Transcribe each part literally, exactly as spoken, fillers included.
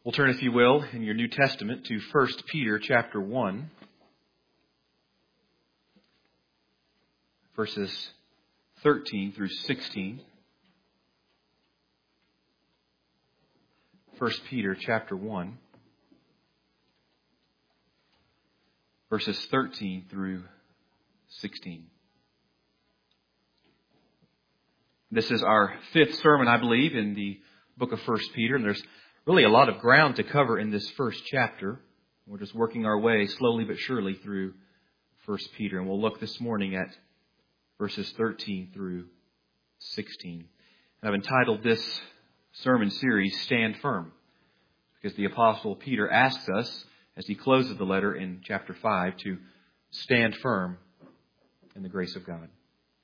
We'll turn, if you will, in your New Testament to First Peter chapter one, verses thirteen through sixteen. First Peter chapter one, verses thirteen through sixteen. This is our fifth sermon, I believe, in the book of First Peter, and there's really a lot of ground to cover in this first chapter. We're just working our way slowly but surely through First Peter, and we'll look this morning at verses thirteen through sixteen. And I've entitled this sermon series, Stand Firm, because the Apostle Peter asks us, as he closes the letter in chapter five, to stand firm in the grace of God.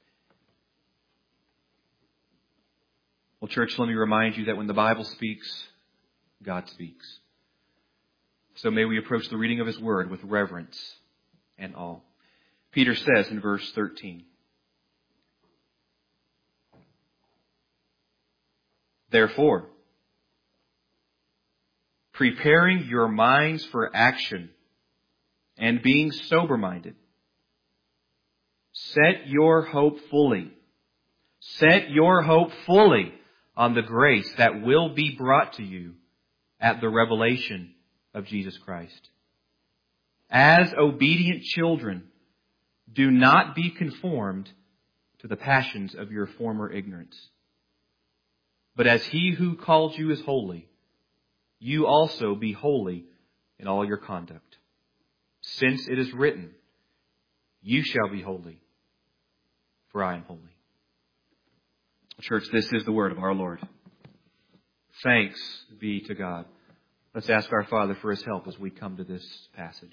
Well, church, let me remind you that when the Bible speaks, God speaks. So may we approach the reading of His Word with reverence and awe. Peter says in verse thirteen, "Therefore, preparing your minds for action and being sober-minded, set your hope fully, set your hope fully on the grace that will be brought to you at the revelation of Jesus Christ. As obedient children, do not be conformed to the passions of your former ignorance. But as He who called you is holy, you also be holy in all your conduct. Since it is written, you shall be holy, for I am holy." Church, this is the word of our Lord. Thanks be to God. Let's ask our Father for His help as we come to this passage.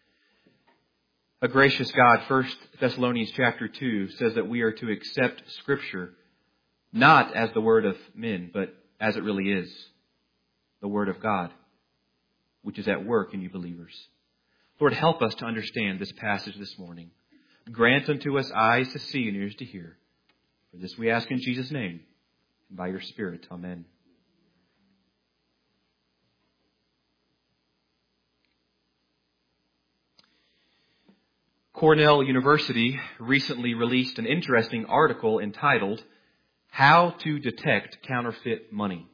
A gracious God, First Thessalonians chapter two says that we are to accept Scripture not as the word of men, but as it really is, the word of God, which is at work in you believers. Lord, help us to understand this passage this morning. Grant unto us eyes to see and ears to hear. For this we ask in Jesus' name, and by your Spirit. Amen. Cornell University recently released an interesting article entitled, "How to Detect Counterfeit Money."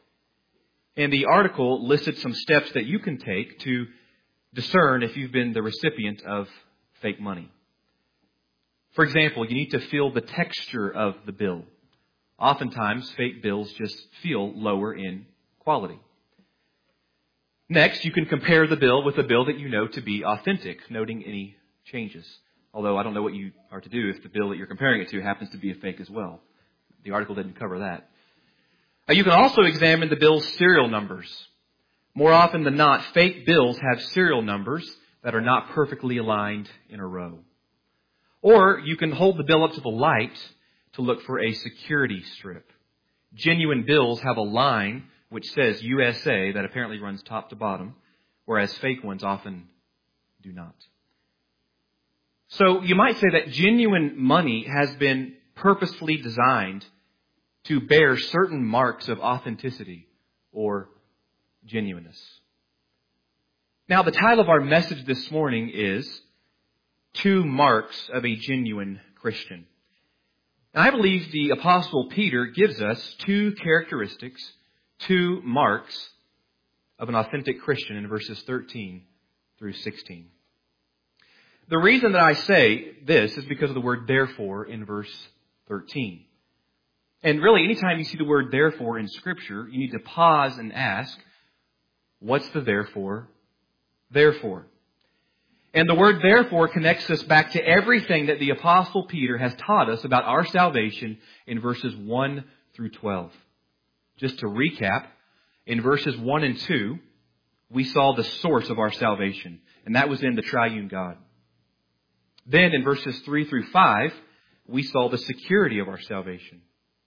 And the article listed some steps that you can take to discern if you've been the recipient of fake money. For example, you need to feel the texture of the bill. Oftentimes, fake bills just feel lower in quality. Next, you can compare the bill with a bill that you know to be authentic, noting any changes. Although I don't know what you are to do if the bill that you're comparing it to happens to be a fake as well. The article didn't cover that. Uh, you can also examine the bill's serial numbers. More often than not, fake bills have serial numbers that are not perfectly aligned in a row. Or you can hold the bill up to the light to look for a security strip. Genuine bills have a line which says U S A that apparently runs top to bottom, whereas fake ones often do not. So you might say that genuine money has been purposefully designed to bear certain marks of authenticity or genuineness. Now, the title of our message this morning is Two Marks of a Genuine Christian. And I believe the Apostle Peter gives us two characteristics, two marks of an authentic Christian in verses thirteen through sixteen. The reason that I say this is because of the word therefore in verse thirteen. And really, anytime you see the word therefore in Scripture, you need to pause and ask, what's the therefore? Therefore. And the word therefore connects us back to everything that the Apostle Peter has taught us about our salvation in verses one through twelve. Just to recap, in verses one and two, we saw the source of our salvation, and that was in the triune God. Then in verses three through five, we saw the security of our salvation.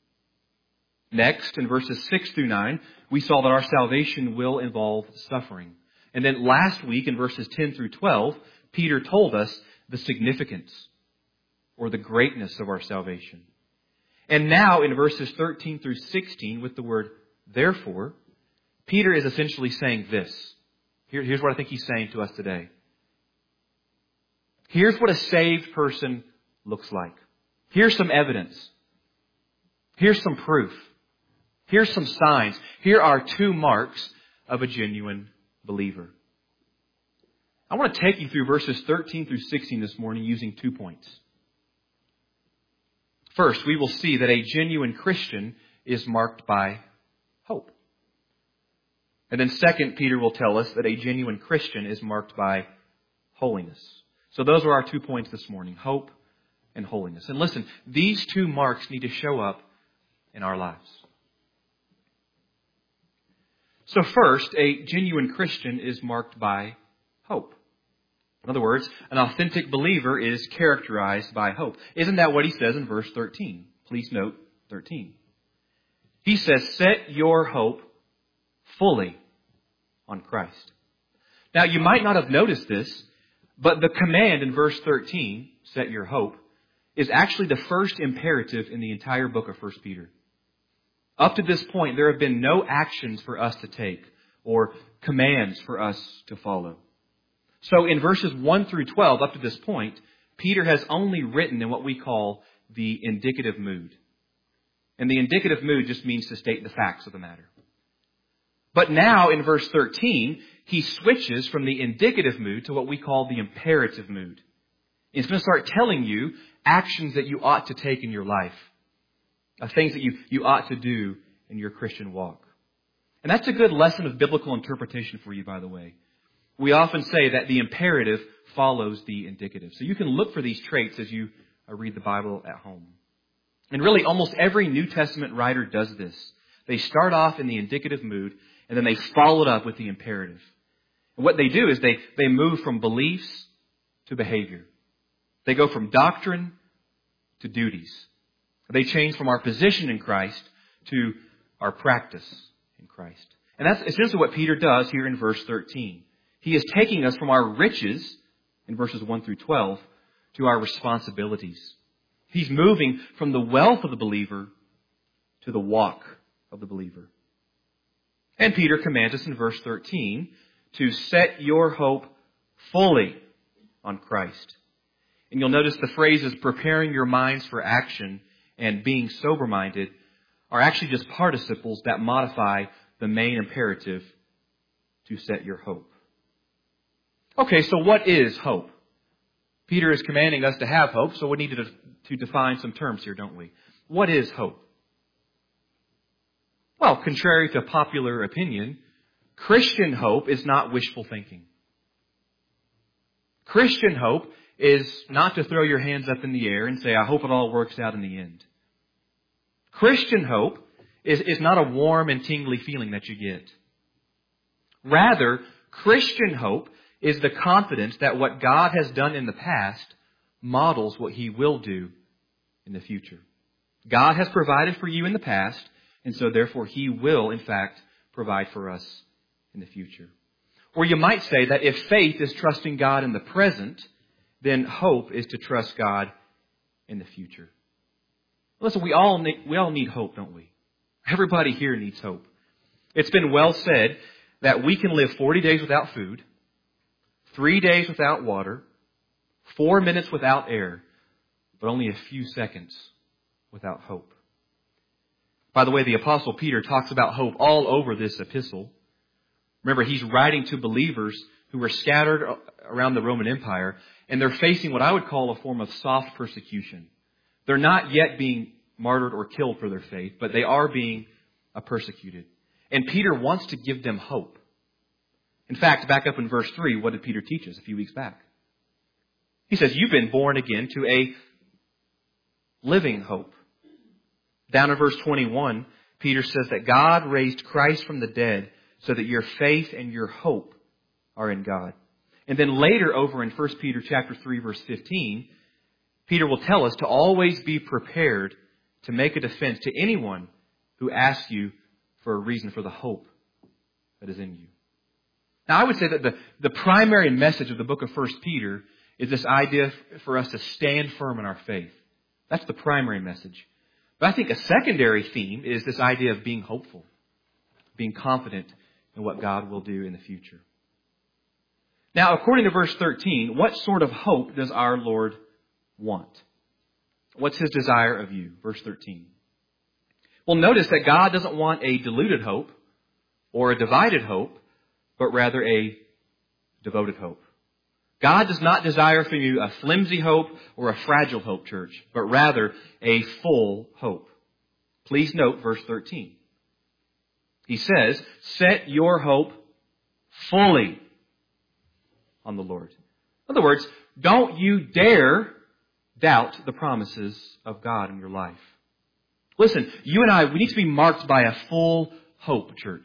Next, in verses six through nine, we saw that our salvation will involve suffering. And then last week, in verses ten through twelve, Peter told us the significance or the greatness of our salvation. And now in verses thirteen through sixteen, with the word therefore, Peter is essentially saying this. Here, here's what I think he's saying to us today. Here's what a saved person looks like. Here's some evidence. Here's some proof. Here's some signs. Here are two marks of a genuine believer. I want to take you through verses thirteen through sixteen this morning using two points. First, we will see that a genuine Christian is marked by hope. And then second, Peter will tell us that a genuine Christian is marked by holiness. So those are our two points this morning, hope and holiness. And listen, these two marks need to show up in our lives. So first, a genuine Christian is marked by hope. In other words, an authentic believer is characterized by hope. Isn't that what he says in verse thirteen? Please note thirteen. He says, set your hope fully on Christ. Now, you might not have noticed this, but the command in verse thirteen, set your hope, is actually the first imperative in the entire book of First Peter. Up to this point, there have been no actions for us to take or commands for us to follow. So in verses one through twelve, up to this point, Peter has only written in what we call the indicative mood. And the indicative mood just means to state the facts of the matter. But now in verse thirteen, he switches from the indicative mood to what we call the imperative mood. He's going to start telling you actions that you ought to take in your life. Uh, things that you, you ought to do in your Christian walk. And that's a good lesson of biblical interpretation for you, by the way. We often say that the imperative follows the indicative. So you can look for these traits as you uh, read the Bible at home. And really, almost every New Testament writer does this. They start off in the indicative mood, and then they follow it up with the imperative. And what they do is they, they move from beliefs to behavior. They go from doctrine to duties. They change from our position in Christ to our practice in Christ. And that's essentially what Peter does here in verse thirteen. He is taking us from our riches, in verses one through twelve, to our responsibilities. He's moving from the wealth of the believer to the walk of the believer. And Peter commands us in verse thirteen to set your hope fully on Christ. And you'll notice the phrases preparing your minds for action and being sober-minded are actually just participles that modify the main imperative to set your hope. Okay, so what is hope? Peter is commanding us to have hope, so we need to, to define some terms here, don't we? What is hope? Well, contrary to popular opinion, Christian hope is not wishful thinking. Christian hope is not to throw your hands up in the air and say, I hope it all works out in the end. Christian hope is, is not a warm and tingly feeling that you get. Rather, Christian hope is the confidence that what God has done in the past models what He will do in the future. God has provided for you in the past, and so therefore He will, in fact, provide for us in the future. Or you might say that if faith is trusting God in the present, then hope is to trust God in the future. Listen, we all need, we all need hope, don't we? Everybody here needs hope. It's been well said that we can live forty days without food, three days without water, four minutes without air, but only a few seconds without hope. By the way, the Apostle Peter talks about hope all over this epistle. Remember, he's writing to believers who were scattered around the Roman Empire, and they're facing what I would call a form of soft persecution. They're not yet being martyred or killed for their faith, but they are being uh, persecuted. And Peter wants to give them hope. In fact, back up in verse three, what did Peter teach us a few weeks back? He says, you've been born again to a living hope. Down in verse twenty-one, Peter says that God raised Christ from the dead so that your faith and your hope are in God. And then later over in First Peter chapter three, verse fifteen, Peter will tell us to always be prepared to make a defense to anyone who asks you for a reason for the hope that is in you. Now, I would say that the, the primary message of the book of First Peter is this idea for us to stand firm in our faith. That's the primary message. But I think a secondary theme is this idea of being hopeful, being confident and what God will do in the future. Now, according to verse thirteen, what sort of hope does our Lord want? What's His desire of you? Verse thirteen. Well, notice that God doesn't want a diluted hope or a divided hope, but rather a devoted hope. God does not desire from you a flimsy hope or a fragile hope, church, but rather a full hope. Please note verse thirteen. He says, set your hope fully on the Lord. In other words, don't you dare doubt the promises of God in your life. Listen, you and I, we need to be marked by a full hope, church.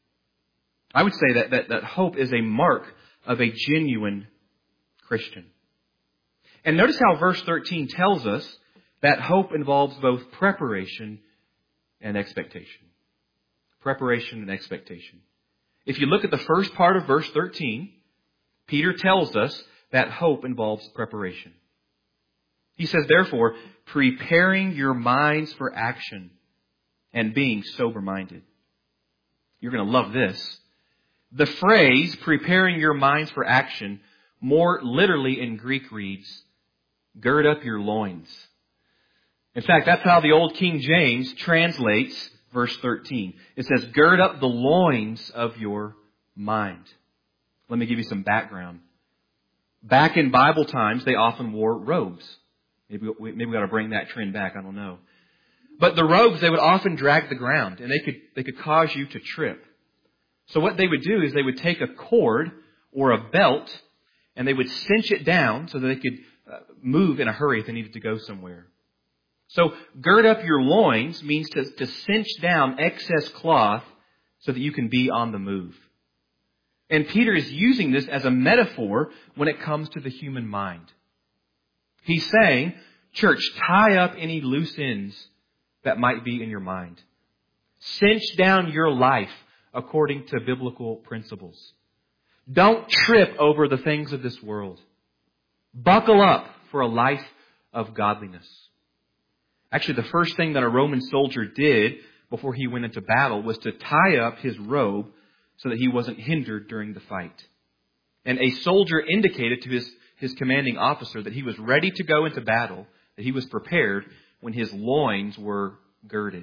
I would say that, that, that hope is a mark of a genuine Christian. And notice how verse thirteen tells us that hope involves both preparation and expectation. Preparation and expectation. If you look at the first part of verse thirteen, Peter tells us that hope involves preparation. He says, therefore, preparing your minds for action and being sober-minded. You're going to love this. The phrase, preparing your minds for action, more literally in Greek reads, gird up your loins. In fact, that's how the old King James translates verse thirteen. It says, gird up the loins of your mind. Let me give you some background. Back in Bible times, they often wore robes. Maybe we, maybe we got to bring that trend back. I don't know. But the robes, they would often drag the ground, and they could they could cause you to trip. So what they would do is they would take a cord or a belt, and they would cinch it down so that they could uh, move in a hurry if they needed to go somewhere. So gird up your loins means to, to cinch down excess cloth so that you can be on the move. And Peter is using this as a metaphor when it comes to the human mind. He's saying, church, tie up any loose ends that might be in your mind. Cinch down your life according to biblical principles. Don't trip over the things of this world. Buckle up for a life of godliness. Actually, the first thing that a Roman soldier did before he went into battle was to tie up his robe so that he wasn't hindered during the fight. And a soldier indicated to his, his commanding officer that he was ready to go into battle, that he was prepared when his loins were girded.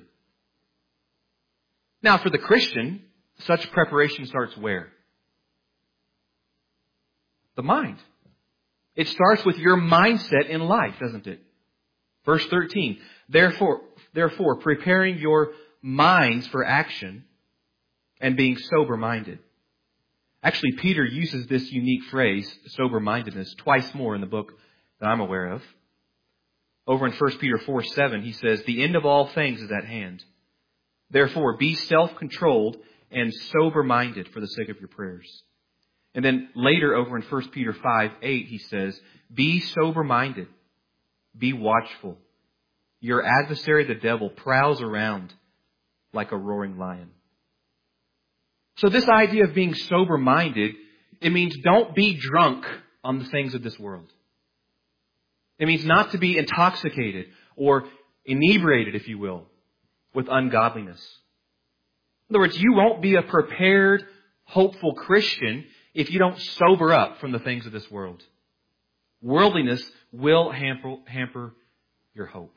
Now, for the Christian, such preparation starts where? The mind. It starts with your mindset in life, doesn't it? Verse thirteen, therefore, therefore, preparing your minds for action and being sober-minded. Actually, Peter uses this unique phrase, sober-mindedness, twice more in the book that I'm aware of. Over in First Peter four seven, he says, the end of all things is at hand. Therefore, be self-controlled and sober-minded for the sake of your prayers. And then later over in First Peter five eight, he says, be sober-minded, be watchful. Your adversary, the devil, prowls around like a roaring lion. So this idea of being sober-minded, it means don't be drunk on the things of this world. It means not to be intoxicated or inebriated, if you will, with ungodliness. In other words, you won't be a prepared, hopeful Christian if you don't sober up from the things of this world. Worldliness will hamper, hamper your hope.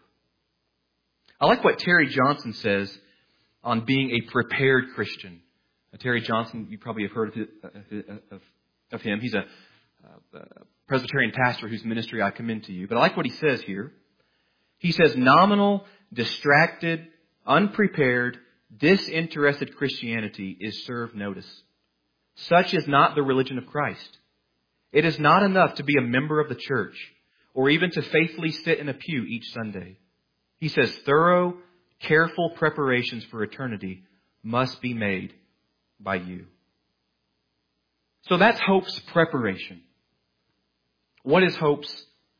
I like what Terry Johnson says on being a prepared Christian. Uh, Terry Johnson, you probably have heard of, of, of him. He's a, a Presbyterian pastor whose ministry I commend to you. But I like what he says here. He says, nominal, distracted, unprepared, disinterested Christianity is served notice. Such is not the religion of Christ. It is not enough to be a member of the church or even to faithfully sit in a pew each Sunday. He says thorough, careful preparations for eternity must be made by you. So that's hope's preparation. What is hope's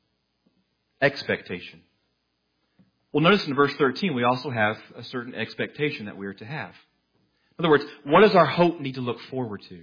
expectation? Well, notice in verse thirteen, we also have a certain expectation that we are to have. In other words, what does our hope need to look forward to?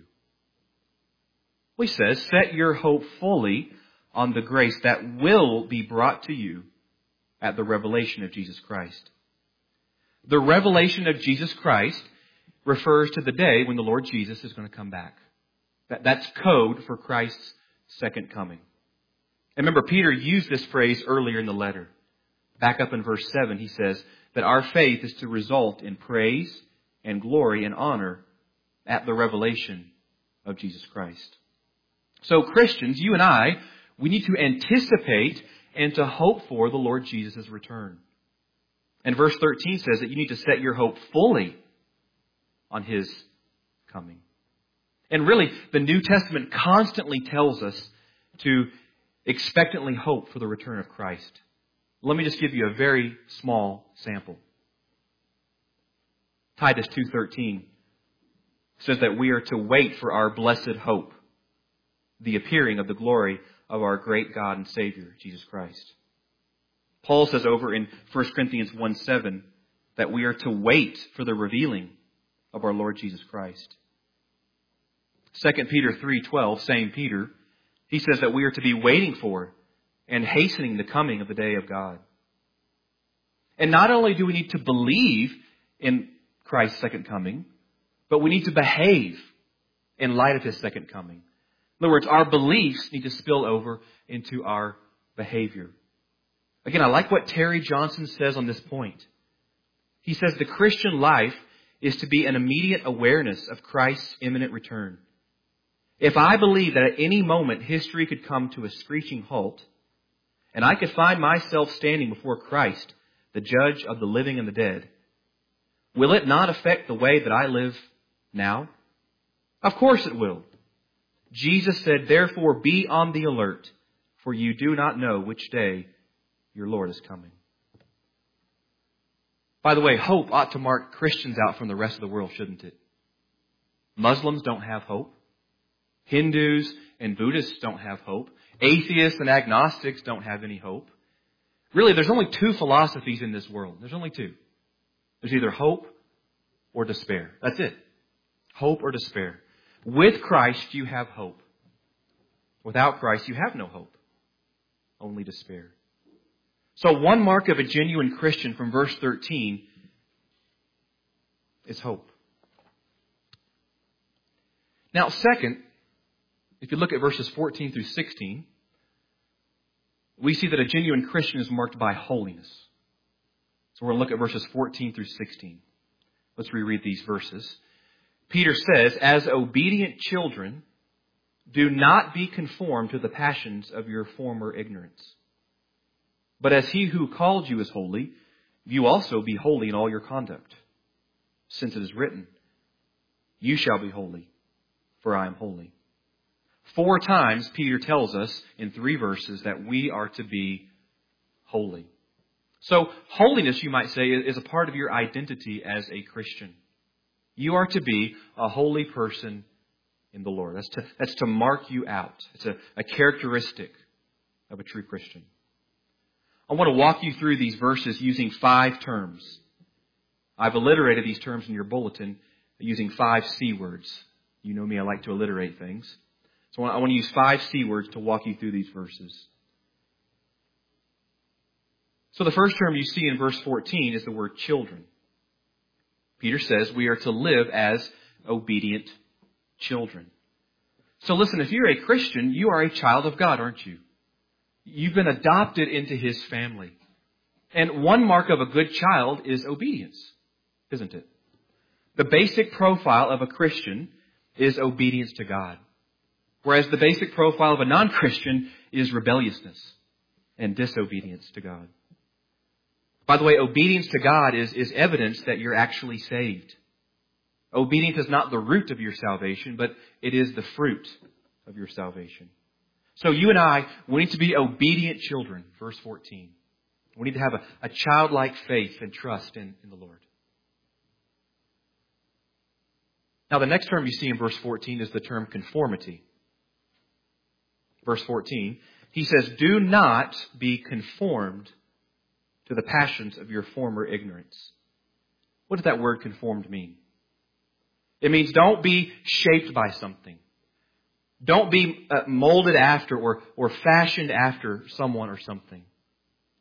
Well, he says, set your hope fully on the grace that will be brought to you at the revelation of Jesus Christ. The revelation of Jesus Christ refers to the day when the Lord Jesus is going to come back. That, that's code for Christ's second coming. And remember, Peter used this phrase earlier in the letter. Back up in verse seven, he says that our faith is to result in praise and glory and honor at the revelation of Jesus Christ. So Christians, you and I, we need to anticipate and to hope for the Lord Jesus' return. And verse thirteen says that you need to set your hope fully on His coming. And really, the New Testament constantly tells us to expectantly hope for the return of Christ. Let me just give you a very small sample. Titus two thirteen says that we are to wait for our blessed hope, the appearing of the glory of our great God and Savior, Jesus Christ. Paul says over in First Corinthians one seven that we are to wait for the revealing of our Lord Jesus Christ. Second Peter three twelve, same Peter, he says that we are to be waiting for and hastening the coming of the day of God. And not only do we need to believe in Christ's second coming, but we need to behave in light of His second coming. In other words, our beliefs need to spill over into our behavior. Again, I like what Terry Johnson says on this point. He says the Christian life is to be an immediate awareness of Christ's imminent return. If I believe that at any moment history could come to a screeching halt, and I could find myself standing before Christ, the judge of the living and the dead, will it not affect the way that I live now? Of course it will. Jesus said, therefore be on the alert, for you do not know which day your Lord is coming. By the way, hope ought to mark Christians out from the rest of the world, shouldn't it? Muslims don't have hope. Hindus and Buddhists don't have hope. Atheists and agnostics don't have any hope. Really, there's only two philosophies in this world. There's only two. There's either hope or despair. That's it. Hope or despair. With Christ, you have hope. Without Christ, you have no hope. Only despair. So one mark of a genuine Christian from verse thirteen is hope. Now, second, if you look at verses fourteen through sixteen, we see that a genuine Christian is marked by holiness. So we're going to look at verses fourteen through sixteen. Let's reread these verses. Peter says, as obedient children, do not be conformed to the passions of your former ignorance. But as He who called you is holy, you also be holy in all your conduct. Since it is written, you shall be holy, for I am holy. Four times Peter tells us in three verses that we are to be holy. So holiness, you might say, is a part of your identity as a Christian. You are to be a holy person in the Lord. That's to, that's to mark you out. It's a, a characteristic of a true Christian. I want to walk you through these verses using five terms. I've alliterated these terms in your bulletin using five C words. You know me, I like to alliterate things. So I want to use five C words to walk you through these verses. So the first term you see in verse fourteen is the word children. Peter says we are to live as obedient children. So listen, if you're a Christian, you are a child of God, aren't you? You've been adopted into His family. And one mark of a good child is obedience, isn't it? The basic profile of a Christian is obedience to God. Whereas the basic profile of a non-Christian is rebelliousness and disobedience to God. By the way, obedience to God is, is evidence that you're actually saved. Obedience is not the root of your salvation, but it is the fruit of your salvation. So you and I, we need to be obedient children, verse fourteen. We need to have a, a childlike faith and trust in, in the Lord. Now the next term you see in verse fourteen is the term conformity. Verse fourteen, he says, do not be conformed to the passions of your former ignorance. What does that word conformed mean? It means don't be shaped by something. Don't be uh, molded after or, or fashioned after someone or something.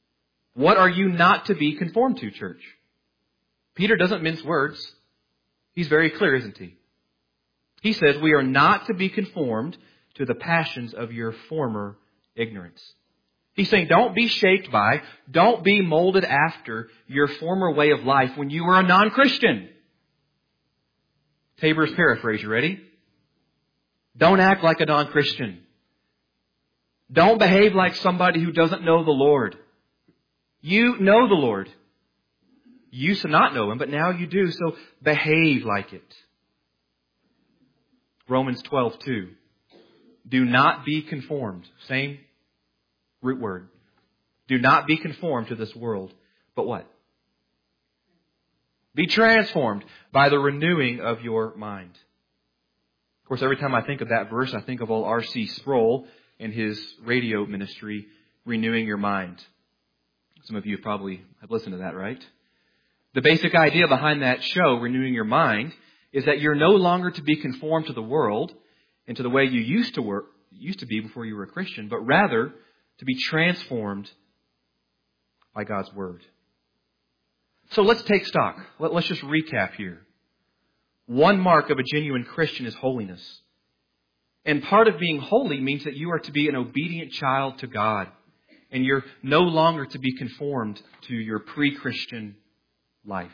What are you not to be conformed to, church? Peter doesn't mince words. He's very clear, isn't he? He says we are not to be conformed to the passions of your former ignorance. He's saying don't be shaped by, don't be molded after your former way of life when you were a non-Christian. Tabor's paraphrase, you ready? Don't act like a non-Christian. Don't behave like somebody who doesn't know the Lord. You know the Lord. You used to not know Him, but now you do, so behave like it. Romans twelve two. Do not be conformed. Same root word. Do not be conformed to this world. But what? Be transformed by the renewing of your mind. Of course, every time I think of that verse, I think of old R C Sproul and his radio ministry, Renewing Your Mind. Some of you probably have listened to that, right? The basic idea behind that show, Renewing Your Mind, is that you're no longer to be conformed to the world and to the way you used to work, used to be before you were a Christian, but rather to be transformed by God's Word. So let's take stock. Let's just recap here. One mark of a genuine Christian is holiness. And part of being holy means that you are to be an obedient child to God. And you're no longer to be conformed to your pre-Christian life.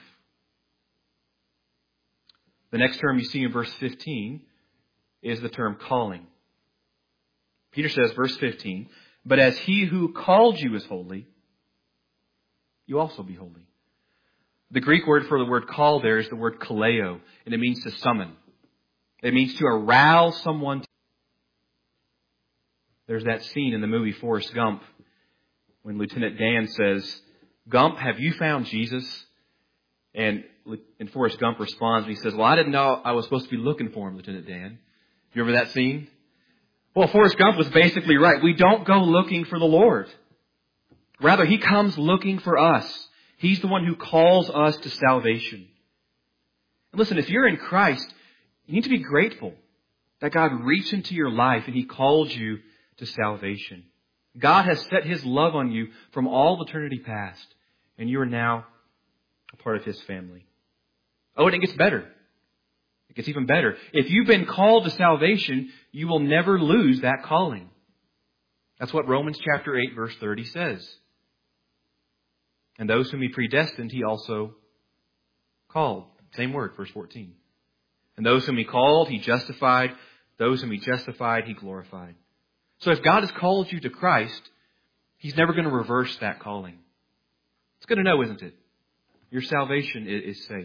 The next term you see in verse fifteen is the term calling. Peter says, verse fifteen, but as He who called you is holy, you also be holy. The Greek word for the word call there is the word kaleo, and it means to summon. It means to arouse someone. There's that scene in the movie Forrest Gump when Lieutenant Dan says, Gump, have you found Jesus? And, and Forrest Gump responds, and he says, well, I didn't know I was supposed to be looking for him, Lieutenant Dan. You remember that scene? Well, Forrest Gump was basically right. We don't go looking for the Lord. Rather, He comes looking for us. He's the one who calls us to salvation. And listen, if you're in Christ, you need to be grateful that God reached into your life and He called you to salvation. God has set His love on you from all eternity past, and you are now a part of His family. Oh, and it gets better. It gets even better. If you've been called to salvation, you will never lose that calling. That's what Romans chapter eight, verse thirty says. And those whom He predestined, He also called. Same word, verse fourteen. And those whom He called, He justified. Those whom He justified, He glorified. So if God has called you to Christ, He's never going to reverse that calling. It's good to know, isn't it? Your salvation is safe.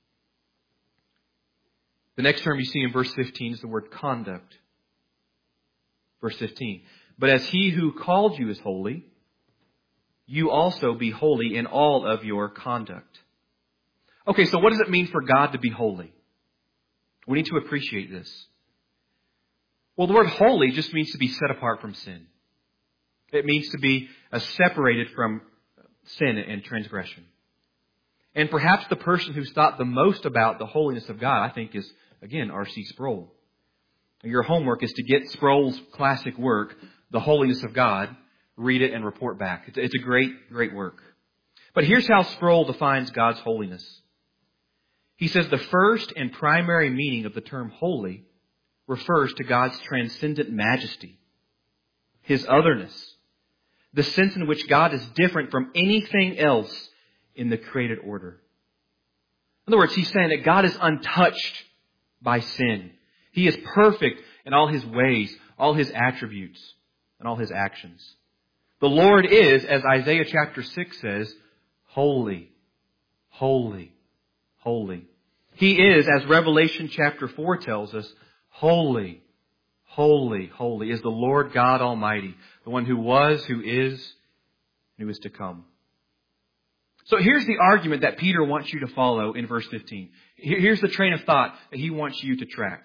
The next term you see in verse fifteen is the word conduct. Verse fifteen. But as He who called you is holy, you also be holy in all of your conduct. Okay, so what does it mean for God to be holy? We need to appreciate this. Well, the word holy just means to be set apart from sin. It means to be uh, separated from sin and transgression. And perhaps the person who's thought the most about the holiness of God, I think, is, again, R C Sproul. Your homework is to get Sproul's classic work, The Holiness of God, read it and report back. It's, it's a great, great work. But here's how Sproul defines God's holiness. He says the first and primary meaning of the term holy refers to God's transcendent majesty, His otherness, the sense in which God is different from anything else in the created order. In other words, he's saying that God is untouched by sin. He is perfect in all His ways, all His attributes, and all His actions. The Lord is, as Isaiah chapter six says, holy, holy, holy. He is, as Revelation chapter four tells us, holy, holy, holy is the Lord God Almighty, the one who was, who is, and who is to come. So here's the argument that Peter wants you to follow in verse fifteen. Here's the train of thought that he wants you to track.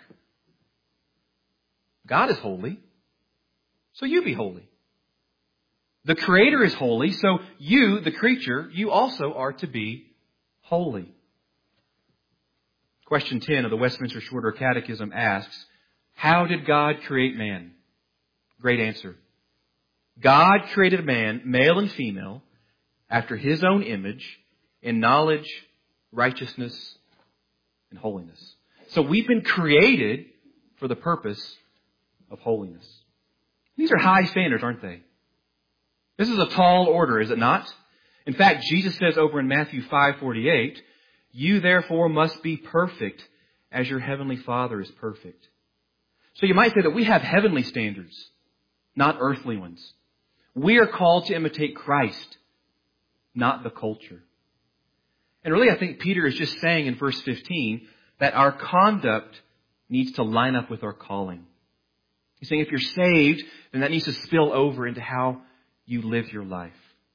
God is holy, so you be holy. The Creator is holy, so you, the creature, you also are to be holy. Question ten of the Westminster Shorter Catechism asks, how did God create man? Great answer. God created man, male and female, after His own image, in knowledge, righteousness, and and holiness. So we've been created for the purpose of holiness. These are high standards, aren't they? This is a tall order, is it not? In fact, Jesus says over in Matthew five forty-eight, "You therefore must be perfect as your heavenly Father is perfect." So you might say that we have heavenly standards, not earthly ones. We are called to imitate Christ, not the culture. And really, I think Peter is just saying in verse fifteen that our conduct needs to line up with our calling. He's saying if you're saved, then that needs to spill over into how you live your life.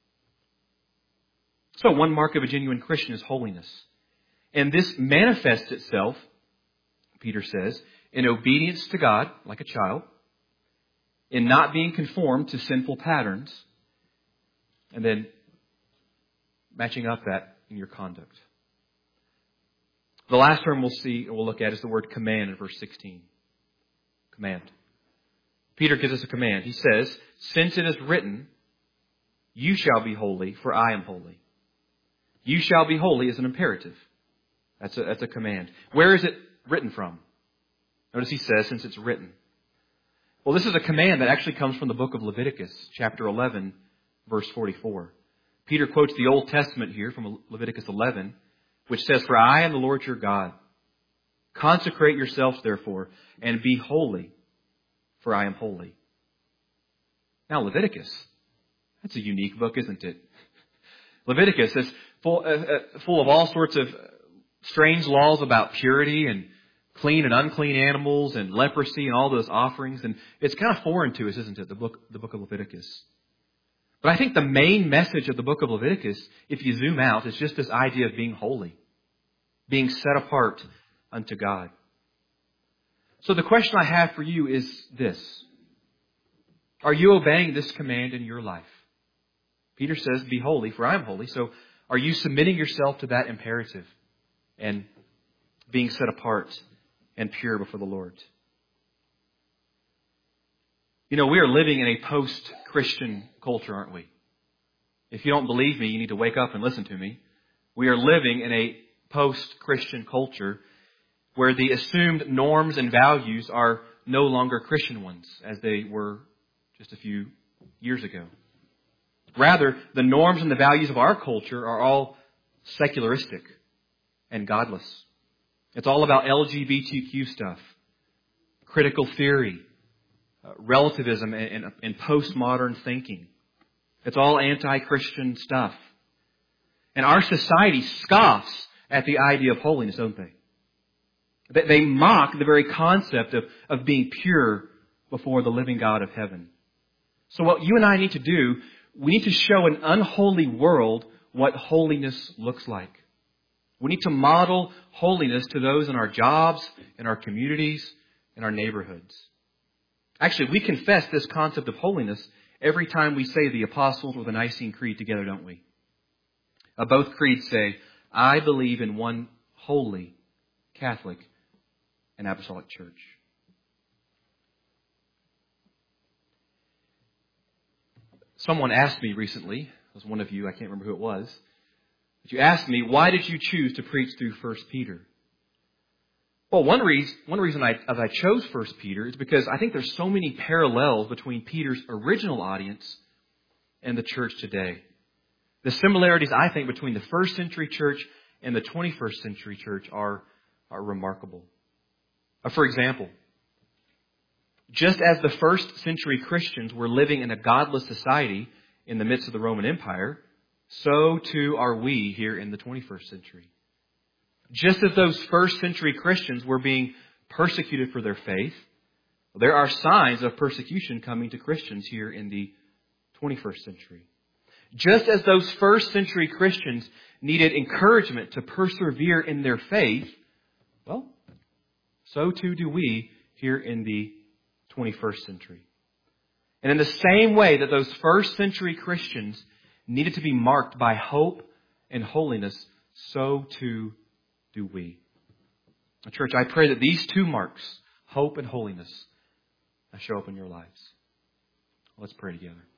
So one mark of a genuine Christian is holiness. And this manifests itself, Peter says, in obedience to God, like a child, in not being conformed to sinful patterns, and then matching up that in your conduct. The last term we'll see, we'll look at is the word command in verse sixteen. Command. Peter gives us a command. He says, "Since it is written, you shall be holy, for I am holy." You shall be holy is an imperative. That's a, that's a command. Where is it written from? Notice he says, since it's written. Well, this is a command that actually comes from the book of Leviticus, chapter eleven, verse forty-four. Peter quotes the Old Testament here from Leviticus eleven, which says, "For I am the Lord your God. Consecrate yourselves, therefore, and be holy, for I am holy." Now, Leviticus, that's a unique book, isn't it? Leviticus is full, uh, uh, full of all sorts of strange laws about purity and clean and unclean animals and leprosy and all those offerings. And it's kind of foreign to us, isn't it, the book, the book of Leviticus? But I think the main message of the book of Leviticus, if you zoom out, is just this idea of being holy, being set apart unto God. So the question I have for you is this. Are you obeying this command in your life? Peter says, "Be holy, for I am holy." So are you submitting yourself to that imperative and being set apart and pure before the Lord? You know, we are living in a post-Christian culture, aren't we? If you don't believe me, you need to wake up and listen to me. We are living in a post-Christian culture where the assumed norms and values are no longer Christian ones as they were just a few years ago. Rather, the norms and the values of our culture are all secularistic and godless. It's all about L G B T Q stuff, critical theory, uh, relativism, and, and, and postmodern thinking. It's all anti-Christian stuff. And our society scoffs at the idea of holiness, don't they? They, they mock the very concept of, of being pure before the living God of heaven. So what you and I need to do, we need to show an unholy world what holiness looks like. We need to model holiness to those in our jobs, in our communities, in our neighborhoods. Actually, we confess this concept of holiness every time we say the Apostles' or the Nicene Creed together, don't we? Uh, both creeds say, "I believe in one holy, Catholic, and Apostolic Church." Someone asked me recently, it was one of you, I can't remember who it was, but you asked me, why did you choose to preach through First Peter? Well, one reason, one reason I, as I chose First Peter is because I think there's so many parallels between Peter's original audience and the church today. The similarities, I think, between the first century church and the twenty-first century church are, are remarkable. Uh, for example, just as the first century Christians were living in a godless society in the midst of the Roman Empire, so too are we here in the twenty-first century. Just as those first century Christians were being persecuted for their faith, there are signs of persecution coming to Christians here in the twenty-first century. Just as those first century Christians needed encouragement to persevere in their faith, well, so too do we here in the twenty-first century. And in the same way that those first century Christians needed to be marked by hope and holiness, so too do we. Church, I pray that these two marks, hope and holiness, show up in your lives. Let's pray together.